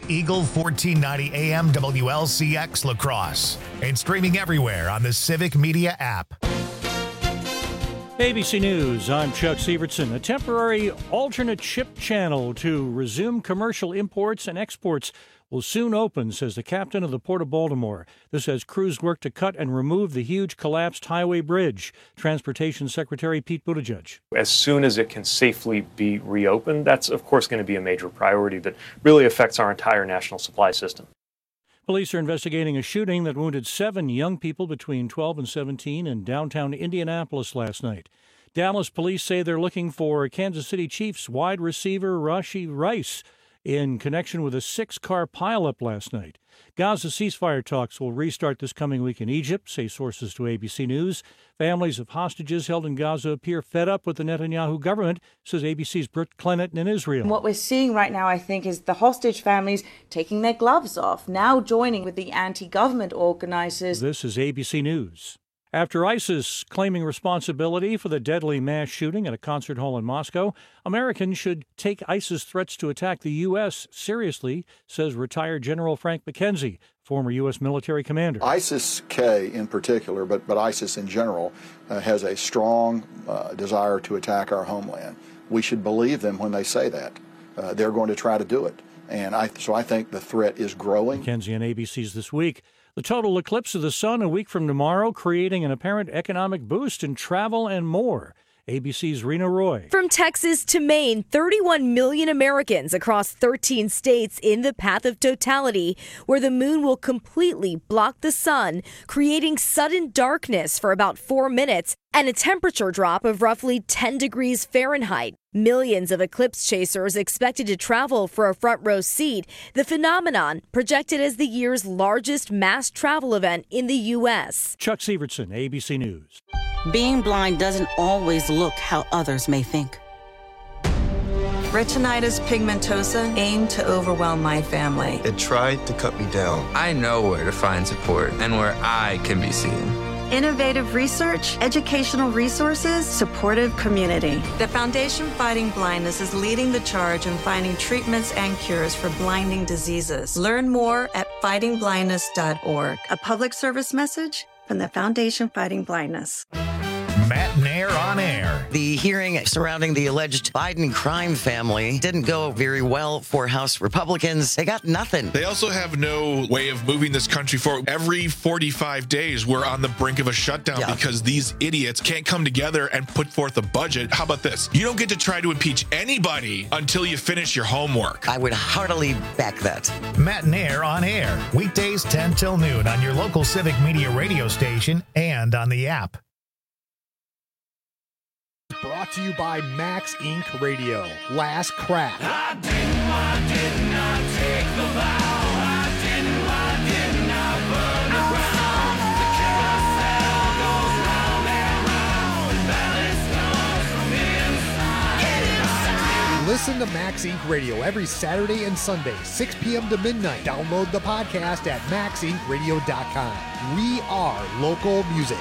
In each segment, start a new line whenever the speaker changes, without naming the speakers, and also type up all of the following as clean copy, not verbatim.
Eagle 1490 AM WLCX La Crosse and streaming everywhere on the Civic Media app.
ABC News, I'm Chuck Sievertson. A temporary alternate ship channel to resume commercial imports and exports will soon open, says the captain of the Port of Baltimore. This as crews work to cut and remove the huge collapsed highway bridge. Transportation Secretary Pete Buttigieg.
As soon as it can safely be reopened, that's, of course, going to be a major priority that really affects our entire national supply system.
Police are investigating a shooting that wounded 7 young people between 12 and 17 in downtown Indianapolis last night. Dallas police say they're looking for Kansas City Chiefs wide receiver Rashee Rice in connection with a 6-car pileup last night. Gaza ceasefire talks will restart this coming week in Egypt, say sources to ABC News. Families of hostages held in Gaza appear fed up with the Netanyahu government, says ABC's Britt Clennett in Israel.
What we're seeing right now, I think, is the hostage families taking their gloves off, now joining with the anti-government organizers.
This is ABC News. After ISIS claiming responsibility for the deadly mass shooting at a concert hall in Moscow, Americans should take ISIS threats to attack the U.S. seriously, says retired General Frank McKenzie, former U.S. military commander.
ISIS-K in particular, but ISIS in general, has a strong desire to attack our homeland. We should believe them when they say that. They're going to try to do it. And so I think the threat is growing.
McKenzie on ABC's This Week. The total eclipse of the sun a week from tomorrow, creating an apparent economic boost in travel and more. ABC's Rena Roy.
From Texas to Maine, 31 million Americans across 13 states in the path of totality, where the moon will completely block the sun, creating sudden darkness for about 4 minutes and a temperature drop of roughly 10 degrees Fahrenheit. Millions of eclipse chasers expected to travel for a front row seat, the phenomenon projected as the year's largest mass travel event in the U.S.
Chuck Sievertson, ABC News.
Being blind doesn't always look how others may think.
Retinitis pigmentosa aimed to overwhelm my family.
It tried to cut me down.
I know where to find support and where I can be seen.
Innovative research, educational resources, supportive community. The Foundation Fighting Blindness is leading the charge in finding treatments and cures for blinding diseases. Learn more at fightingblindness.org. A public service message from the Foundation Fighting Blindness.
Matt Nair on air.
The hearing surrounding the alleged Biden crime family didn't go very well for House Republicans. They got nothing.
They also have no way of moving this country forward. Every 45 days, we're on the brink of a shutdown because these idiots can't come together and put forth a budget. How about this? You don't get to try to impeach anybody until you finish your homework.
I would heartily back that.
Matt Nair on air. Weekdays 10 till noon on your local Civic Media radio station and on the app.
Brought to you by Max Inc. Radio. Last Crack.
I did not take the vow. I did not burn the ground. The carousel goes round and round. Balance comes from inside.
Listen to Max Inc. Radio every Saturday and Sunday, 6 p.m. to midnight. Download the podcast at maxincradio.com. We are local music.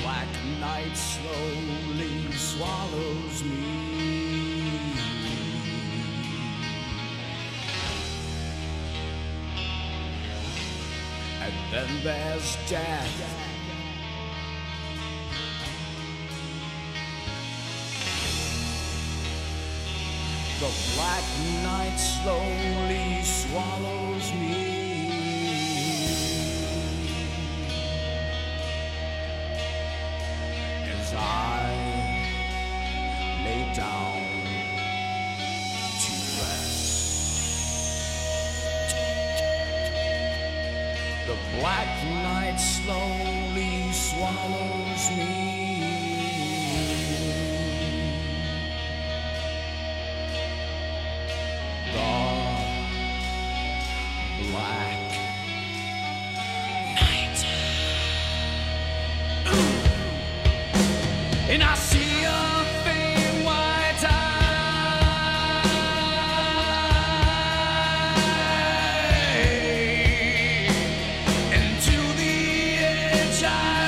black night slowly swallows me. And then there's death. The black night slowly swallows me. As I lay down to rest, the black night slowly swallows me. Black night, and I see your faint white eye, and to the edge I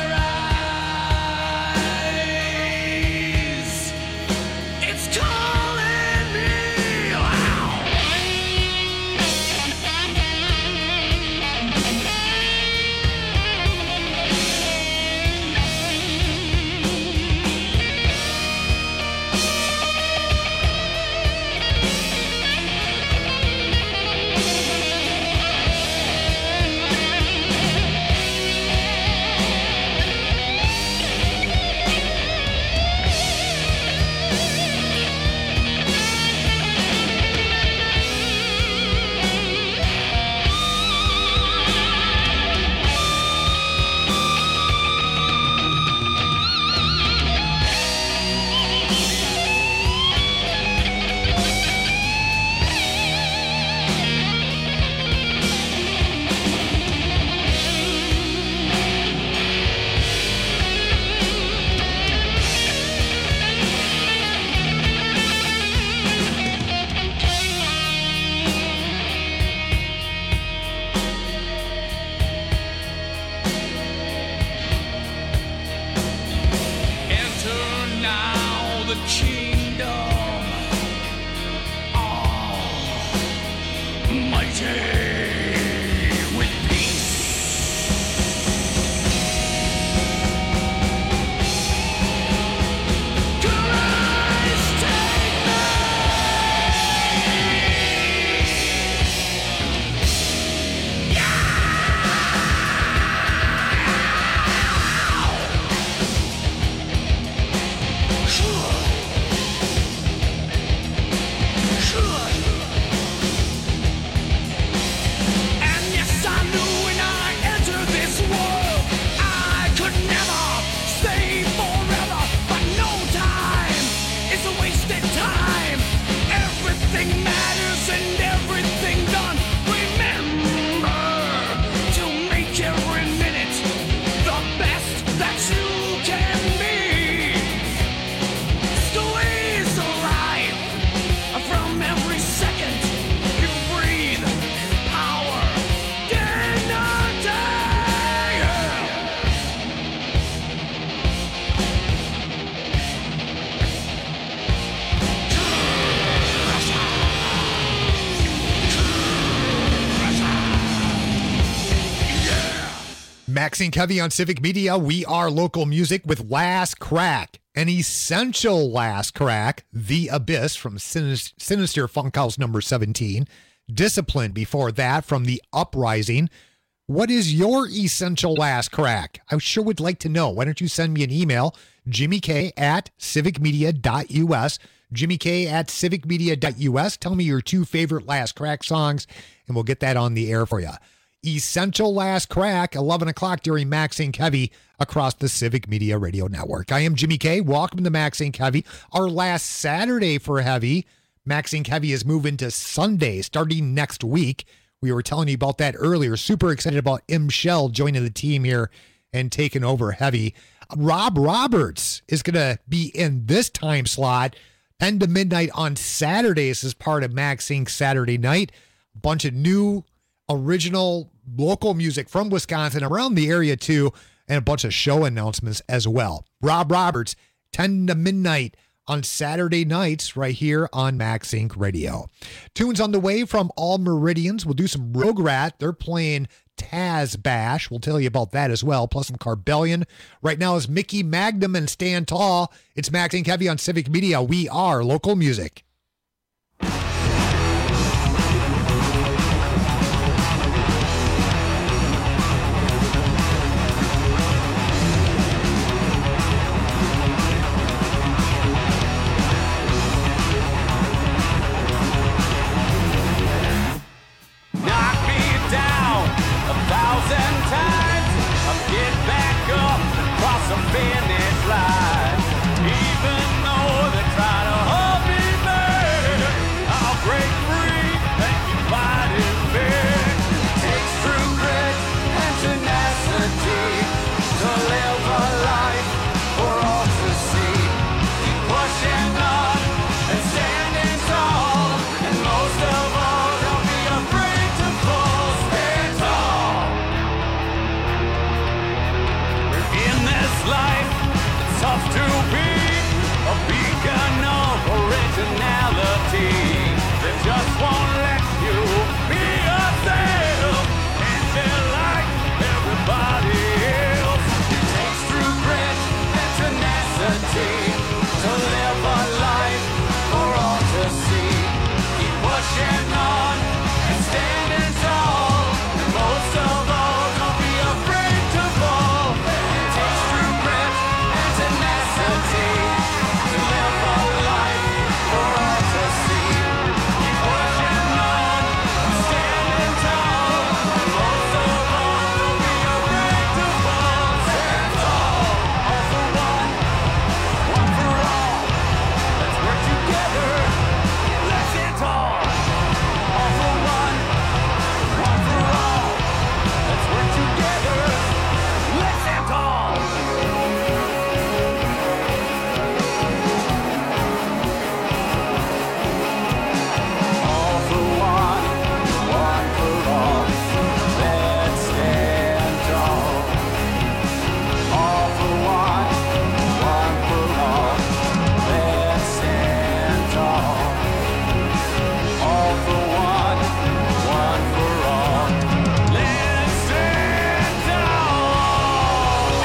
rise. It's calling me.
Maxine Kevy on Civic Media. We are local music with Last Crack, an essential Last Crack, The Abyss from Sinister Funkhouse number 17. Discipline before that from The Uprising. What is your essential Last Crack? I sure would like to know. Why don't you send me an email, jimmyk@civicmedia.us, jimmyk@civicmedia.us. Tell me your two favorite Last Crack songs, and we'll get that on the air for you. Essential Last Crack, 11 o'clock during Maxine Kevy across the Civic Media Radio Network. I am Jimmy K. Welcome to Maxine Kevy. Our last Saturday for Heavy. Maxine Kevy is moving to Sunday starting next week. We were telling you about that earlier. Super excited about M. Shell joining the team here and taking over Heavy. Rob Roberts is going to be in this time slot, 10 to midnight on Saturdays as part of Maxine Saturday Night. A bunch of new original local music from Wisconsin, around the area too. and a bunch of show announcements as well. Rob Roberts, 10 to midnight on Saturday nights right here on Max Inc. Radio. Tunes on the way from All Meridians. We'll do some Rograt. They're playing Taz Bash. We'll tell you about that as well, plus some Carbellion. Right now is Mickey Magnum and Stand Tall. It's Max Inc. Heavy on Civic Media. We are local music.
Finish line, even though they try to hold me back, I'll break free and keep fighting back. Takes true grit and tenacity to live a life for all to see. Keep pushing on and standing tall, and most of all, don't be afraid to fall. Stand tall. In this life, it's tough to be a beacon of originality. They just won't let you be yourself and feel like everybody else. It takes true grit and tenacity to live a life for all to see. Keep pushing on and standing tall, and most of all, don't be afraid to fall. It takes true grit and tenacity to live a life for all to see. Keep pushing on and standing tall, and most of all, don't be afraid to fall. Stand tall, all for one for all. Let's work together. Let's stand tall, all for one for all. Let's work together. Let's stand tall. All for one for all. Let's stand tall. All for one for all. Let's stand tall. All for one for all. Let's stand tall.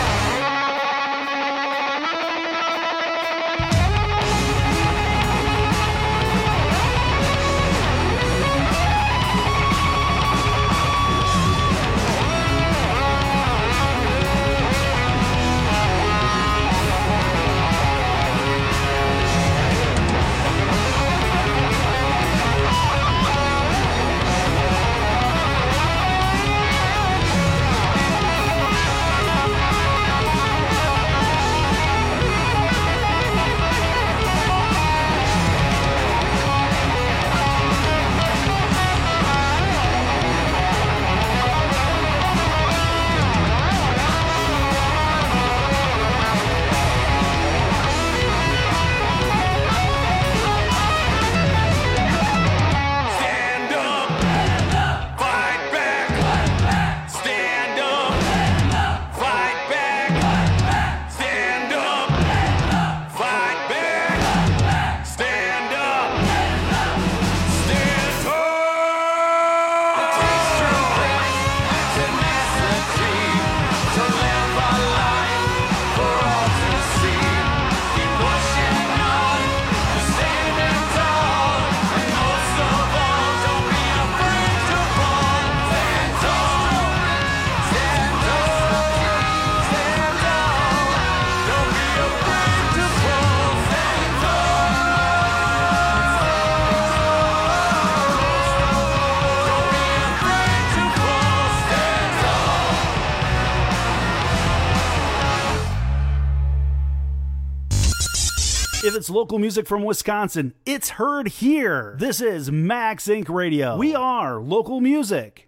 Stand up, fight back. Stand up, fight back. Stand up, fight back. Stand up, stand tall. It takes true grit and tenacity to live a life for all to see. Keep pushing on and standing tall, and most of all, don't be afraid to fall. Stand tall, stand tall, stand tall. Don't be afraid to fall. Stand tall. Don't be afraid to fall. Stand tall.
If it's local music from Wisconsin, it's heard here. This is Max Inc. Radio. We are local music.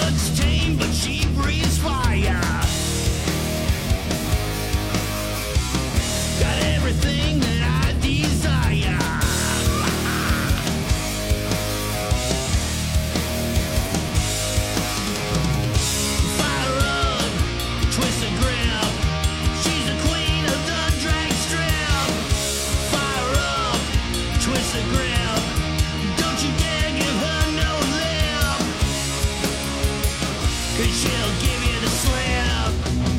looks tame, but she breathes fire. Got everything that I desire. Fire up, twist and grab. She's the queen of the drag strip. Fire up, twist and grab. Don't you dare give her no lip, 'cause she'll give you the slip.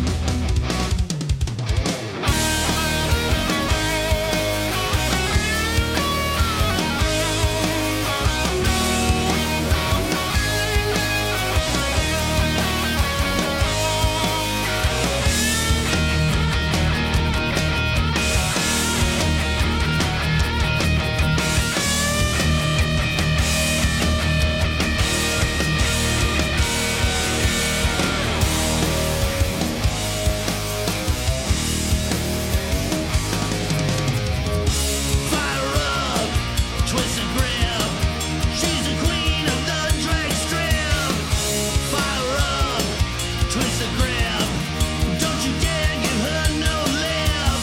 Fire up, twist and grab. She's the queen of the drag strip. Fire up, twist and grab. Don't you dare give her no lip,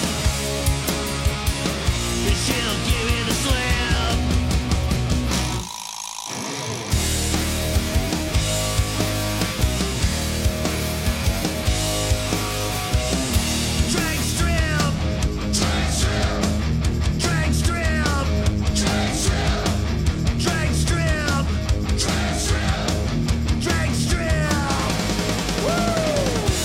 'cause she'll give you the slip. Drag strip, drag strip, drag strip, drag strip, drag strip, drag strip, drag strip. Woo!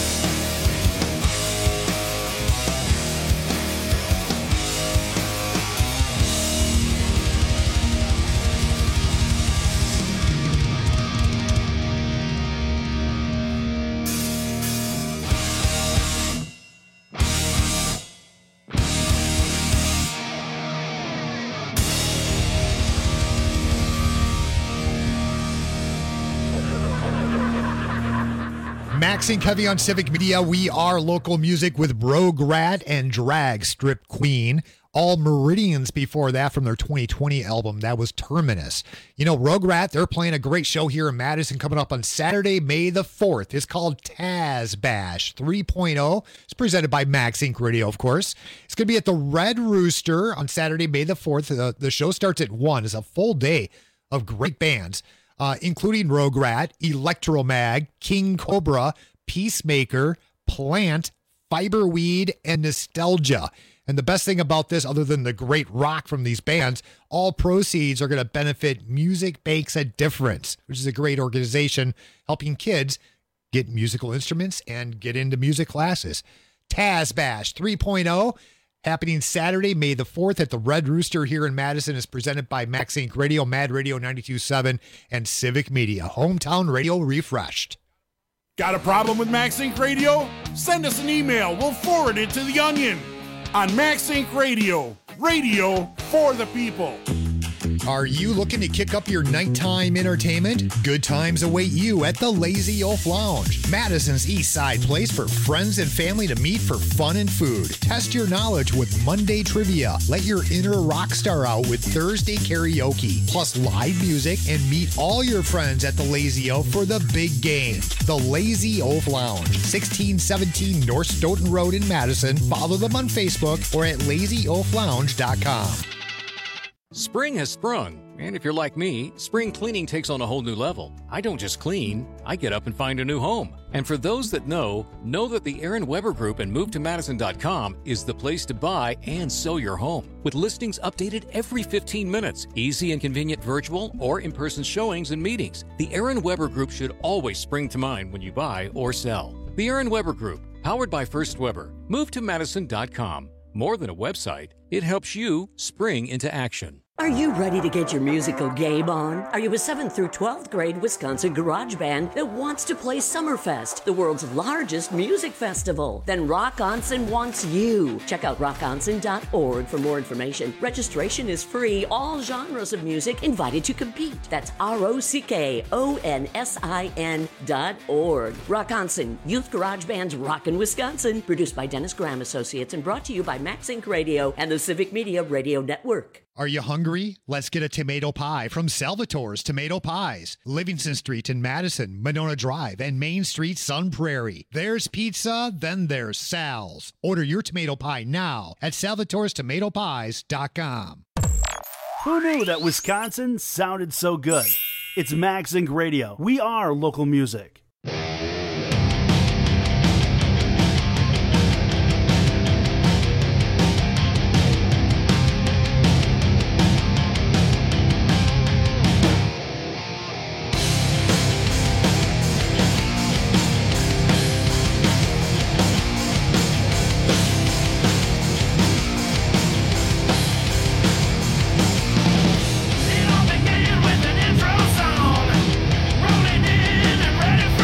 Max and Kevy on Civic Media. We are local music with Rogue Rat and Drag Strip Queen. All Meridians before that from their 2020 album. That was Terminus. You know, Rogue Rat, they're playing a great show here in Madison coming up on Saturday, May the 4th. It's called Taz Bash 3.0. It's presented by Max Inc. Radio, of course. It's going to be at the Red Rooster on Saturday, May the 4th. The show starts at 1. It's a full day of great bands, including Rogue Rat, Electromag, King Cobra, Peacemaker, Plant, Fiberweed, and Nostalgia. And the best thing about this, other than the great rock from these bands, all proceeds are going to benefit Music Makes a Difference, which is a great organization helping kids get musical instruments and get into music classes. Taz Bash 3.0, happening Saturday, May the 4th at the Red Rooster here in Madison, is presented by Max Inc. Radio, Mad Radio 92.7, and Civic Media. Hometown radio refreshed.
Got a problem with Max Inc. Radio? Send us an email. We'll forward it to The Onion. On Max Inc. Radio, radio for the people.
Are you looking to kick up your nighttime entertainment? Good times await you at the Lazy Oaf Lounge, Madison's East Side place for friends and family to meet for fun and food. Test your knowledge with Monday trivia. Let your inner rock star out with Thursday karaoke, plus live music, and meet all your friends at the Lazy Oaf for the big game. The Lazy Oaf Lounge, 1617 North Stoughton Road in Madison. Follow them on Facebook or at lazyoaflounge.com.
Spring has sprung, and if you're like me, spring cleaning takes on a whole new level. I don't just clean, I get up and find a new home. And for those that know that the Aaron Weber Group and MoveToMadison.com is the place to buy and sell your home. With listings updated every 15 minutes, easy and convenient virtual or in-person showings and meetings, the Aaron Weber Group should always spring to mind when you buy or sell. The Aaron Weber Group, powered by First Weber. MoveToMadison.com. More than a website, it helps you spring into action.
Are you ready to get your musical game on? Are you a 7th through 12th grade Wisconsin garage band that wants to play Summerfest, the world's largest music festival? Then Rock Onsen wants you. Check out rockonsen.org for more information. Registration is free. All genres of music invited to compete. That's ROCKONSIN.org. Rock Onsen, Youth Garage Band's Rockin' Wisconsin. Produced by Dennis Graham Associates and brought to you by Max Inc. Radio and the Civic Media Radio Network.
Are you hungry? Let's get a tomato pie from Salvatore's Tomato Pies. Livingston Street in Madison, Monona Drive, and Main Street, Sun Prairie. There's pizza, then there's Sal's. Order your tomato pie now at salvatorestomatopies.com.
Who knew that Wisconsin sounded so good? It's Max Inc. Radio. We are local music.
It all began with an intro song, rolling in and ready for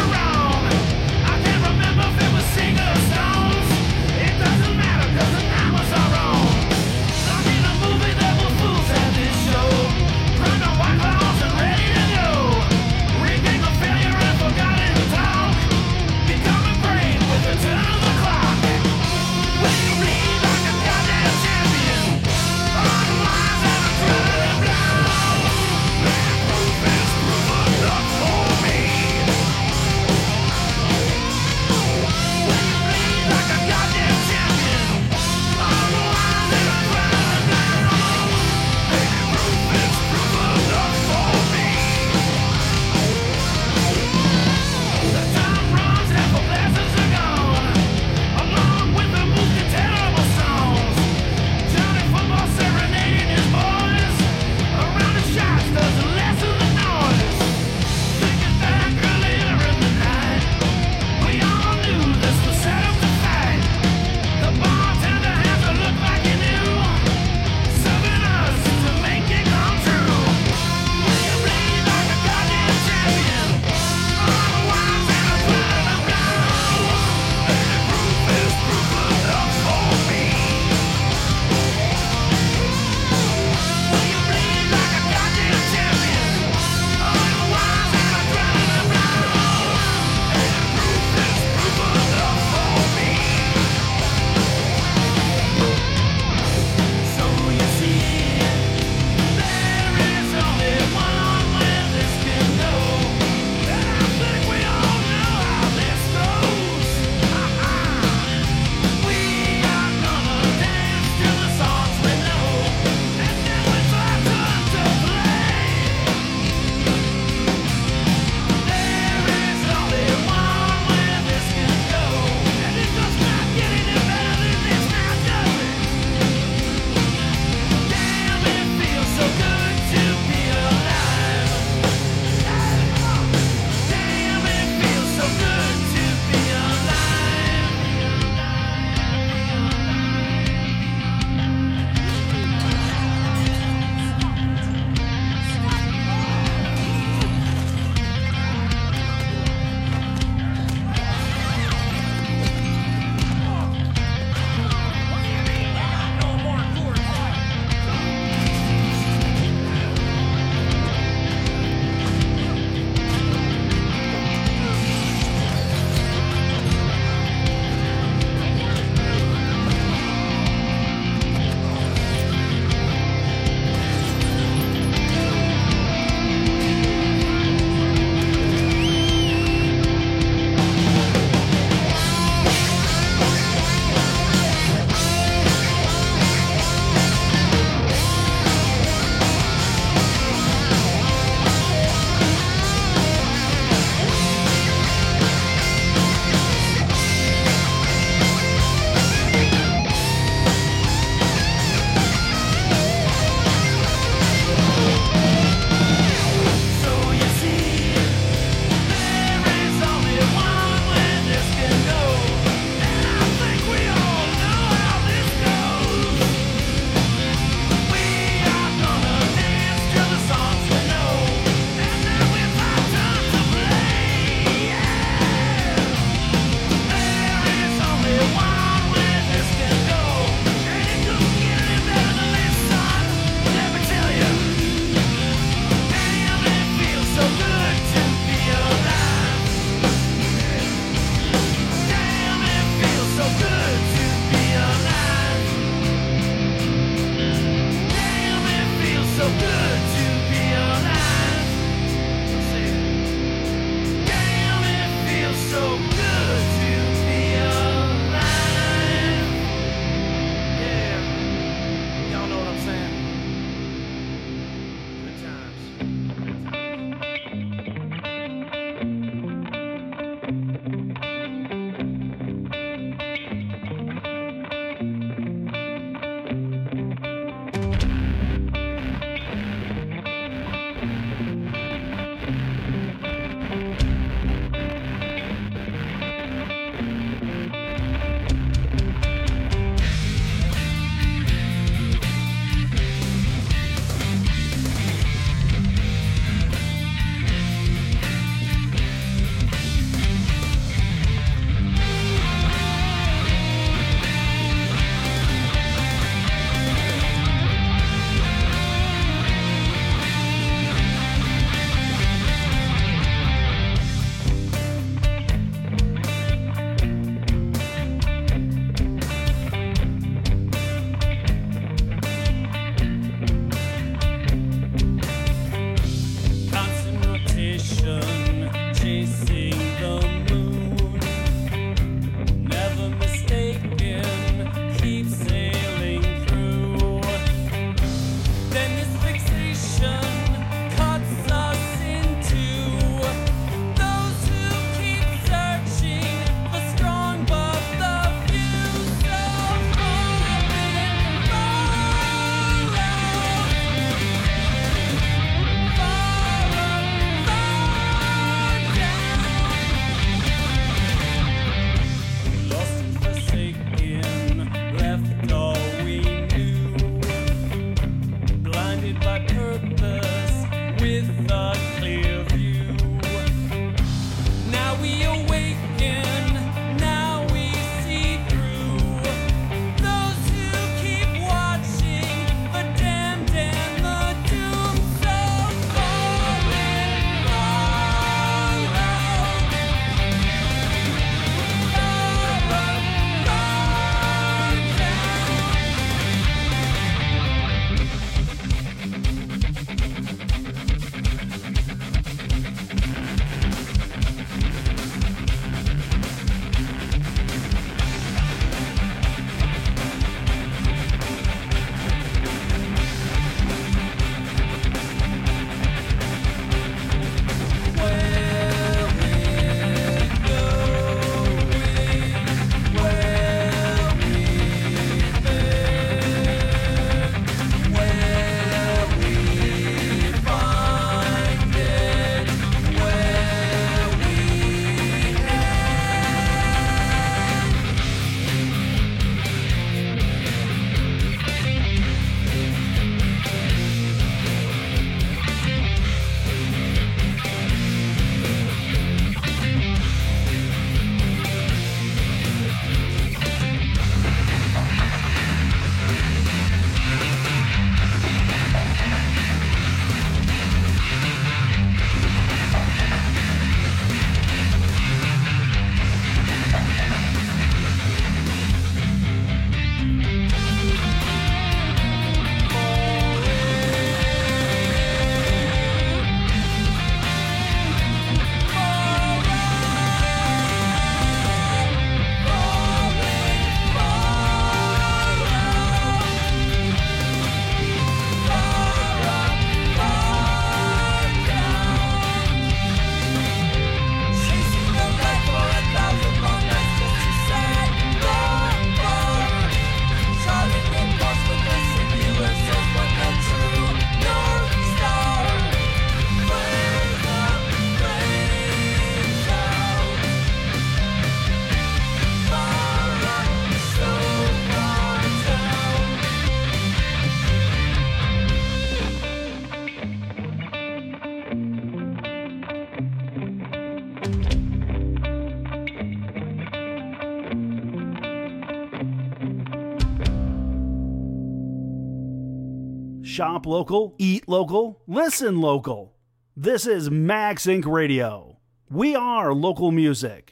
good to be alive. Damn, it feels so good to be alive. Yeah, y'all know what I'm saying? Good times. Constant rotation, chasing the moon. Never mistaken, keep sailing through. Then this fixation cuts us into those who keep searching the strong but the few. So lost and forsaken, left all we knew, blinded by purpose with a clear view. Now we awaken, now we see through those who keep watching the damned and the doomed. So
Shop local, eat local, listen local. This is Max Inc. Radio. We are local music.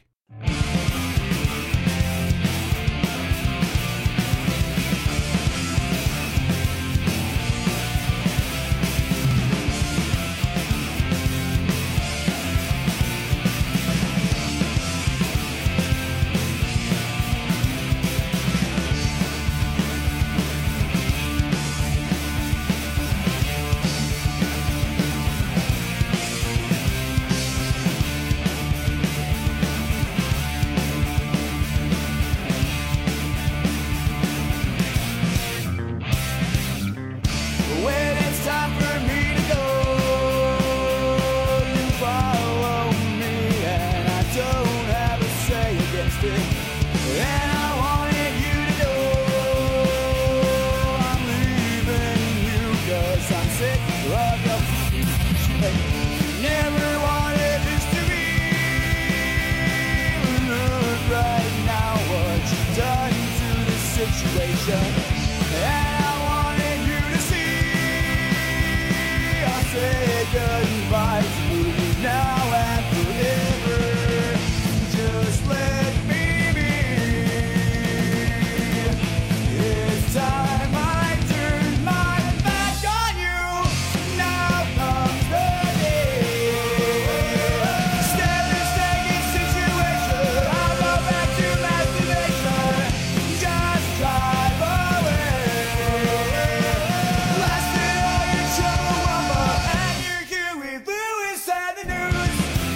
it. And I wanted you to know I'm leaving you 'cause I'm sick of your never wanted this to be. Look right now what you've done to this situation. And I wanted you to see I'll say goodbye to you now and forever. Just let me be. It's time I turn my back on you. Now comes the day. Devastating situation. I'll go back to masturbation. Just drive away. Blasting all your Chumbawamba and your Huey Lewis and the news.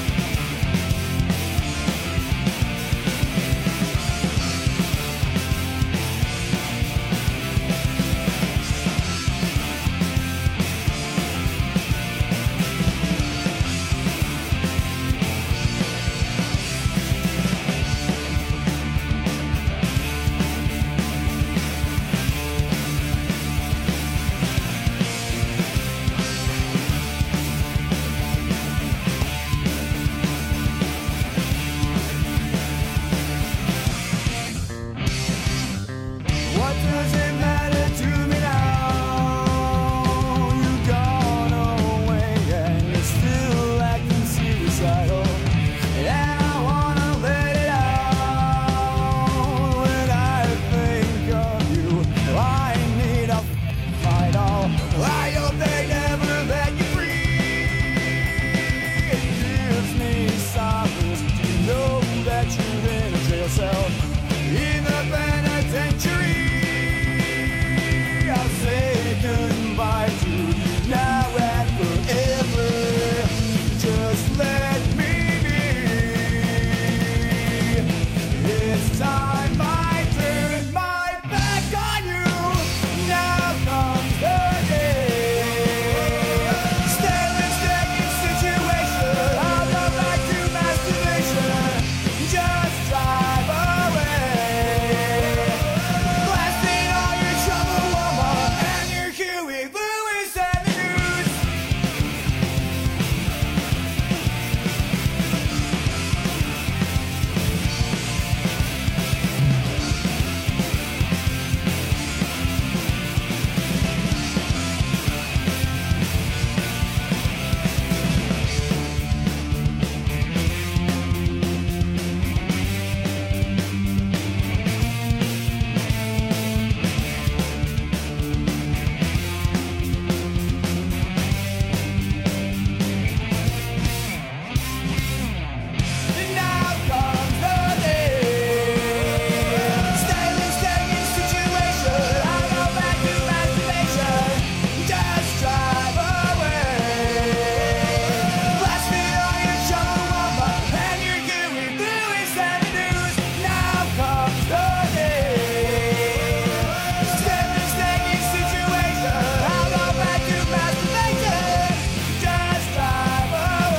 What does it matter to me now? You've gone away and you're still acting suicidal. And I wanna let it out. When I think of you, I need a fight all. I hope they never let you free. It gives me solace to know that you're in a jail cell in the penitentiary. I'll say goodbye to you now and forever. Just let me be. It's time I turn my back on you. Now comes the day. Devastating situation. I'll go back to masturbation. Just drive away. Blasting all your Chumbawamba and your Huey Lewis and the news. Now comes the day. Devastating situation. I'll go back to masturbation. Just drive away. Blasting all your Chumbawamba and your Huey Lewis and the news. Now comes the day. Devastating situation. I'll go back to masturbation. Just drive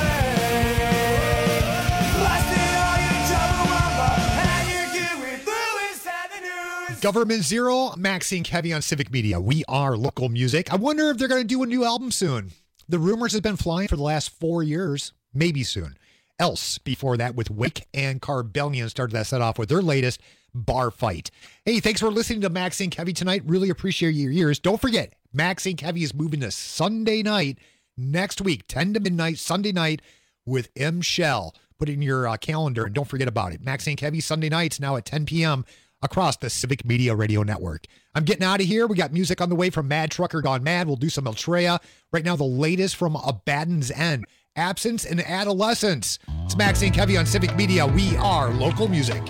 away. Blasting all your Chumbawamba and your Huey Lewis and the news.
Government Zero, Maxine Kevy on Civic Media. We are local music. I wonder if they're going to do a new album soon. The rumors have been flying for the last 4 years. Maybe soon. Else, before that, with Wake and Carbellion, started that set off with their latest Bar Fight. Hey, thanks for listening to Maxine Kevy tonight. Really appreciate your ears. Don't forget, Maxine Kevy is moving to Sunday night next week, 10 to midnight, Sunday night with M. Shell. Put it in your calendar and don't forget about it. Maxine Kevy, Sunday nights now at 10 p.m. across the Civic Media Radio Network. I'm getting out of here. We got music on the way from Mad Trucker Gone Mad. We'll do some Altrea. Right now, the latest from Abaddon's End, Absence and Adolescence. It's Maxine Kevy on Civic Media. We are local music.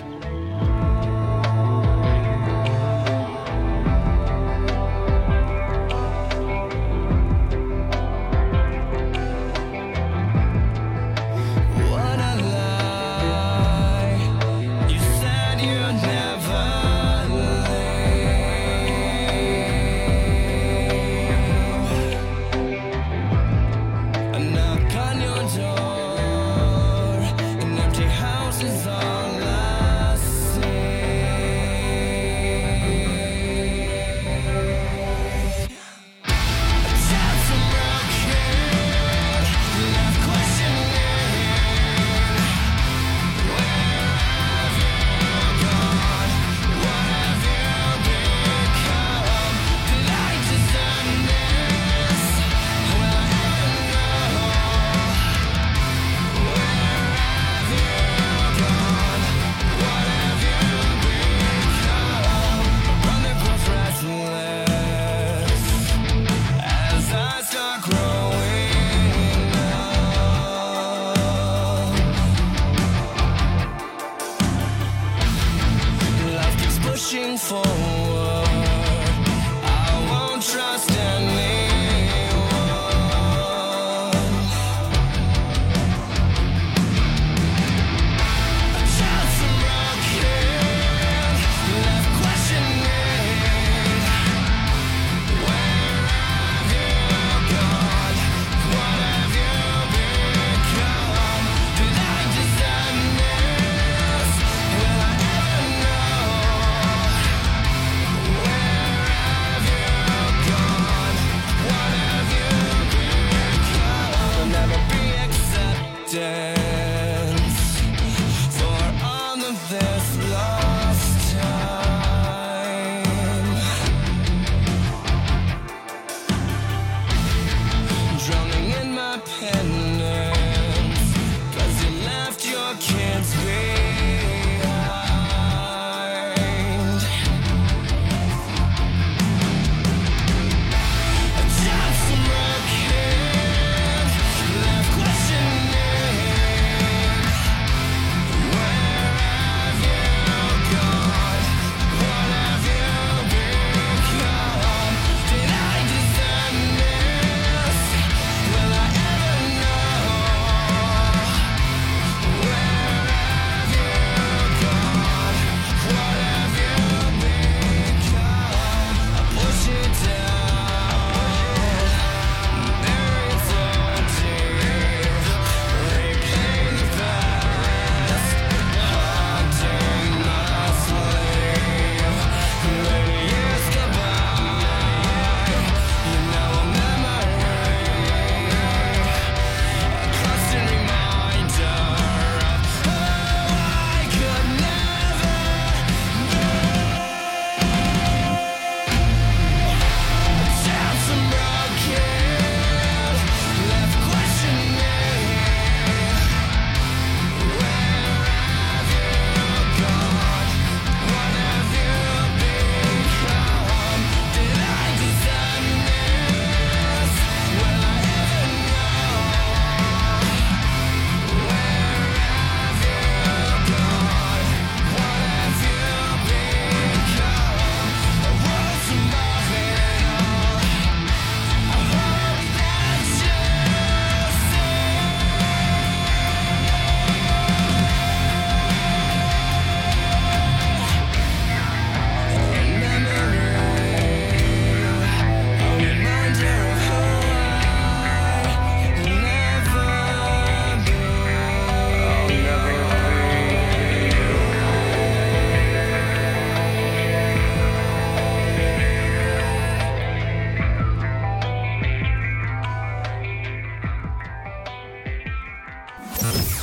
An empty house is all I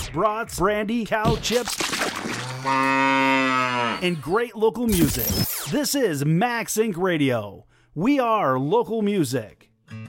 brats, brandy, cow chips, and great local music. This is Max Inc. Radio. We are local music.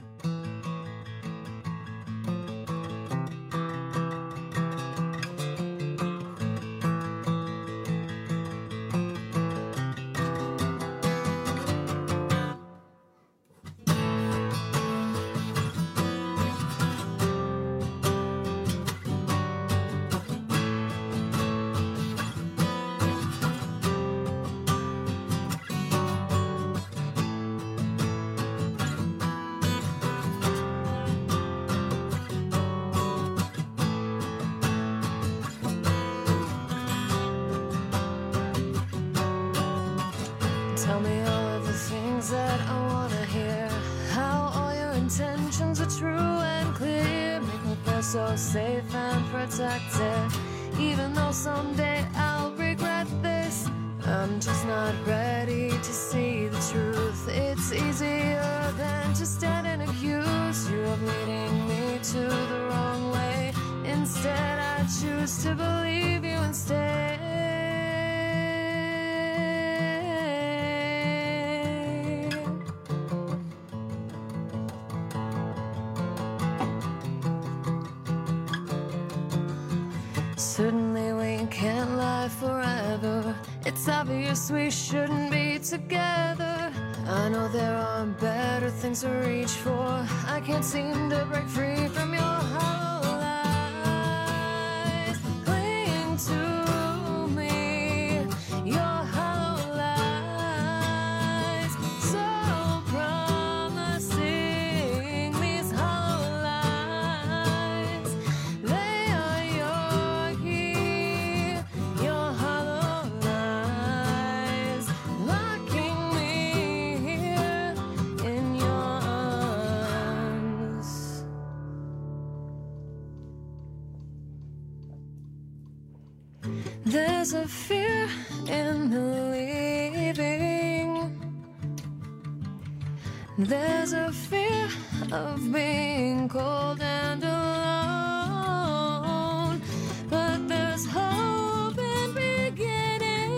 Tell me all of the things that I wanna hear. How all your intentions are true and clear. Make me feel so safe and protected. Even though someday I'll regret this, I'm just not ready to see the truth. It's easier than to stand and accuse you of leading me to the wrong way. Instead, I choose to believe you instead. Certainly we can't lie forever. It's obvious we shouldn't be together. I know there are better things to reach for. I can't seem to break free from your hollow lies. Cling to me, your hollow lies. So promising, these hollow lies. They are your key, your hollow lies. Locking me here in your arms. There's a fear in believing. There's a fear of being cold and alone. But there's hope in beginning.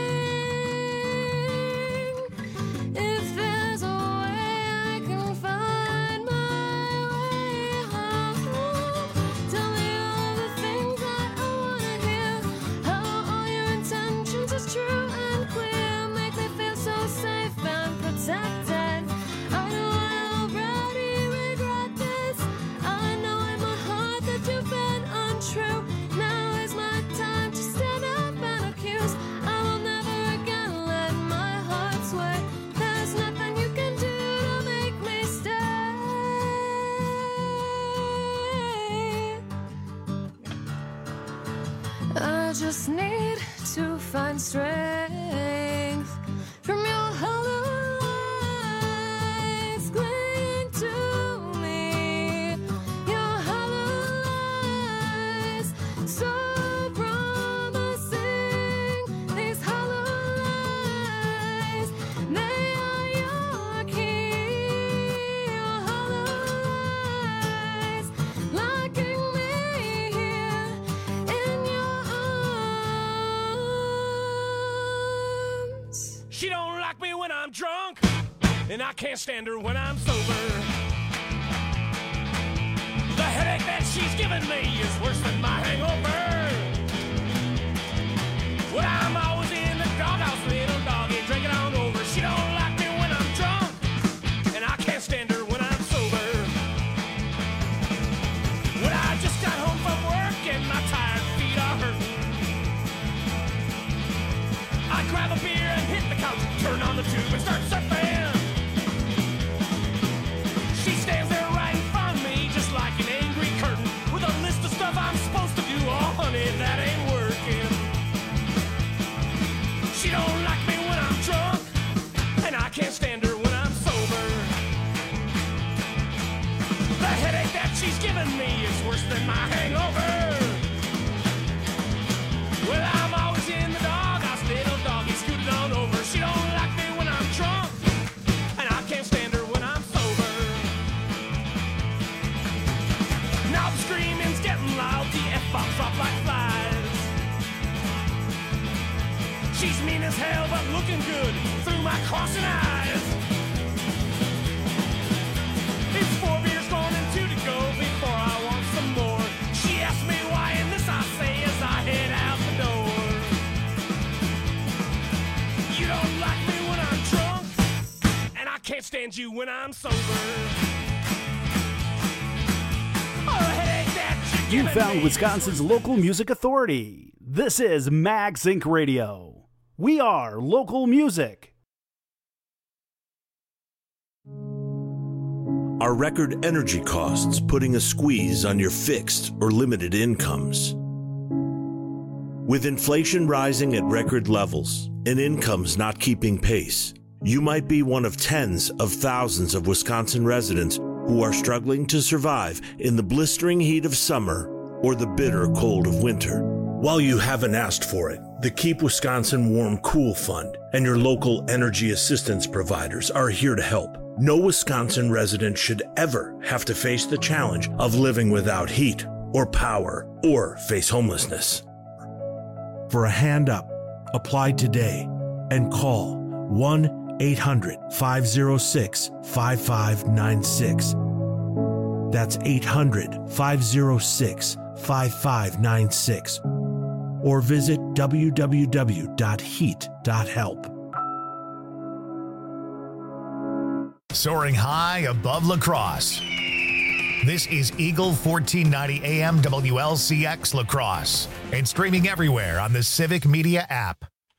If there's a way I can find my way home. Tell me all the things that I wanna hear. How all your intentions are true and clear. Make me feel so safe and protected. I know I already regret this. I know in my heart that you've been untrue. Now is my time to stand up and accuse. I will never again let my heart sway. There's nothing you can do to make me stay. I just need to find strength from your hollow lies. Cling to me, your hollow lies. So promising, these hollow lies. They are your key, your hollow lies. Locking me here in your arms.
She don't like me when I'm drunk, and I can't stand her when I'm sober. The headache that she's giving me is worse than my hangover. Well, I'm always in the doghouse, little doggy, drinking on over. She don't like me when I'm drunk, and I can't stand her when I'm sober. When I just got home from work and my tired feet are hurting, I grab a beer and hit the couch, turn on the tube and start surfing. She stands there right in front of me, just like an angry curtain, with a list of stuff I'm supposed to do. Oh, honey, that ain't working. She don't like me when I'm drunk, and I can't stand her when I'm sober. The headache that she's giving me is worse than my hangover. Well, I'm always in the doghouse, little doggy, scooted on over. She don't like me when I'm drunk, and I can't stand her when I'm sober. Now the screaming's getting loud, the F box off like flies. She's mean as hell, but looking good through my crossing eyes. It's 4 beers gone and 2 to go before I want some more. She asked me why, and this I say as I head out the door. You don't like me when I'm drunk, and I can't stand you when I'm sober.
You found Wisconsin's local music authority. This is Mag Sync Radio. We are local music.
Are record energy costs putting a squeeze on your fixed or limited incomes? With inflation rising at record levels and incomes not keeping pace, you might be one of tens of thousands of Wisconsin residents who are struggling to survive in the blistering heat of summer or the bitter cold of winter. While you haven't asked for it, the Keep Wisconsin Warm Cool Fund and your local energy assistance providers are here to help. No Wisconsin resident should ever have to face the challenge of living without heat or power or face homelessness. For a hand up, apply today and call 1-800-506-5596. That's 800-506-5596. Or visit www.heat.help.
Soaring high above La Crosse. This is Eagle 1490 AM WLCX La Crosse and streaming everywhere on the Civic Media app.